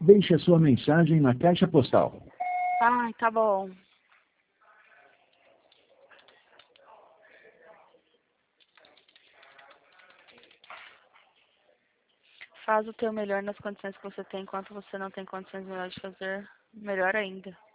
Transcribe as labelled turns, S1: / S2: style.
S1: Deixe a sua mensagem na caixa postal.
S2: Ai, tá bom. Faz o teu melhor nas condições que você tem, enquanto você não tem condições melhores de fazer melhor ainda.